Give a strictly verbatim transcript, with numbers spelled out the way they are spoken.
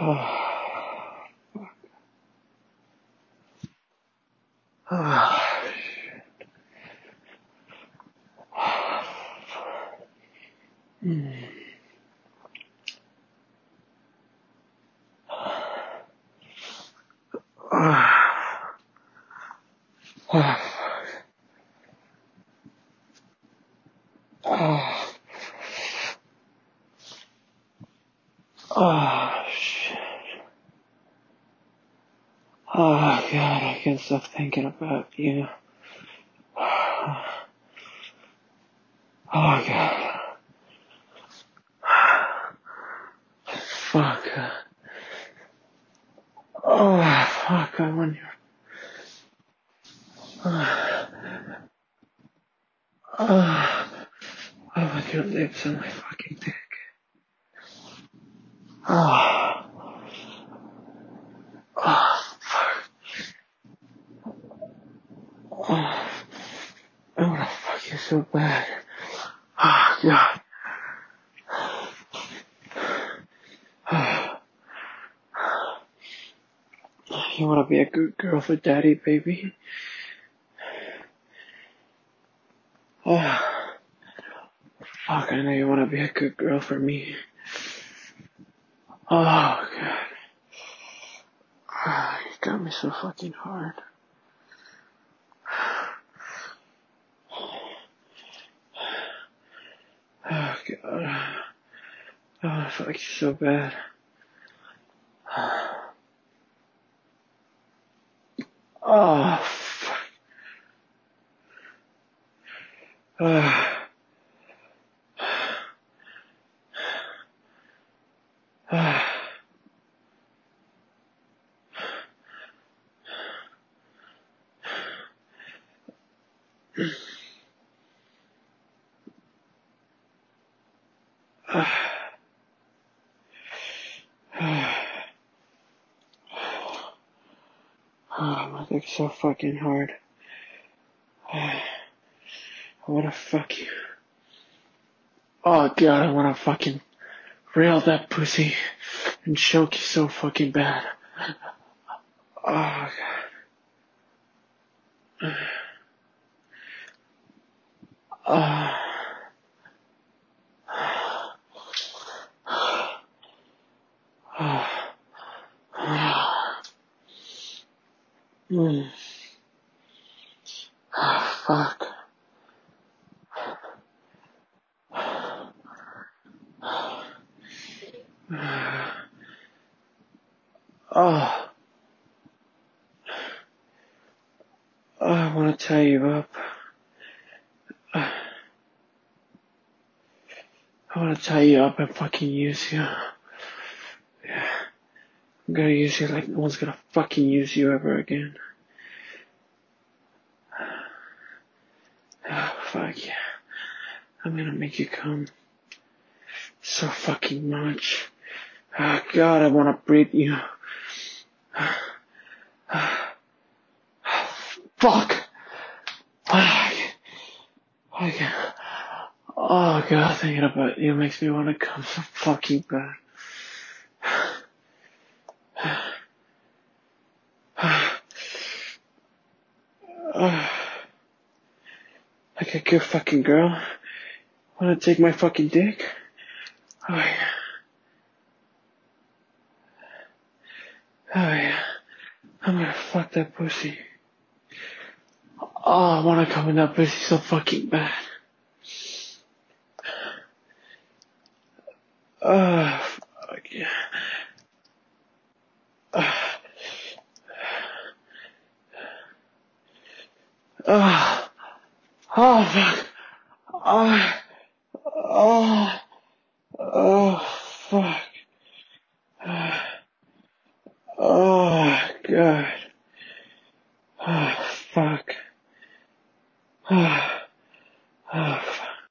Oh, shit. Oh, God, I can't stop thinking about you. Oh, God. Fuck. Oh, fuck, I want you. Oh, oh, I want your lips on my fucking dick. Oh, oh, fuck. Oh, I wanna fuck you so bad. Oh, God. Oh, you wanna be a good girl for daddy, baby? Oh, fuck, I know you wanna be a good girl for me. Oh, God. Oh, you got me so fucking hard. Oh, God. Oh, fuck you so bad. Oh, fuck. Oh. Oh. Oh, my dick's so fucking hard. I wanna fuck you. Oh, God, I wanna fucking rail that pussy and choke you so fucking bad. Oh, God. Oh. Oh. Mm. Oh, fuck. Oh. Oh, I wanna tie you up. I wanna tie you up and fucking use you. Yeah. I'm gonna use you like no one's gonna fucking use you ever again. Oh, fuck yeah. I'm gonna make you come so fucking much. Oh, God, I wanna breathe you. Fuck! Okay. Oh, God, thinking about you makes me wanna come so fucking bad. Like a good fucking girl. Wanna take my fucking dick? Oh, yeah. Oh, yeah. I'm gonna fuck that pussy. Oh, I wanna come in that pussy so fucking bad. Oh, fuck yeah. Oh, oh, oh fuck. Oh.